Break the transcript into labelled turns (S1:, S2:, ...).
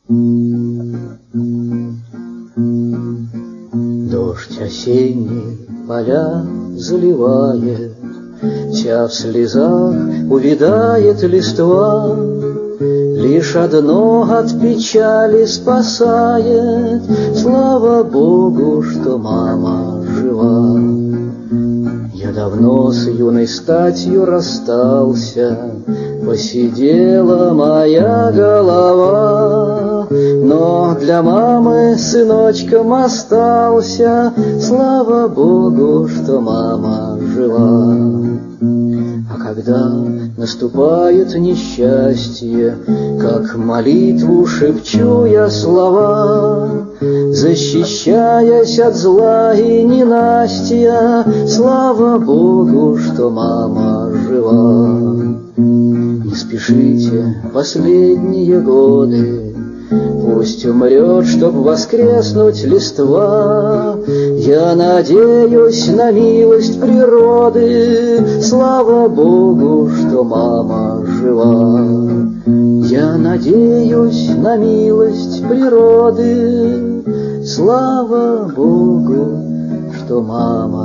S1: Дождь осенний поля заливает, вся в слезах увядает листва. Лишь одно от печали спасает: слава Богу, что мама жива. Я давно с юной статью расстался, посидела моя голова, но для мамы сыночком остался. Слава Богу, что мама жива. А когда наступает несчастье, как молитву шепчу я слова, защищаясь от зла и ненастья. Слава Богу, что мама жива. Не спешите последние годы, пусть умрет, чтоб воскреснуть листва. Я надеюсь на милость природы. Слава Богу, что мама жива. Я надеюсь на милость природы. Слава Богу, что мама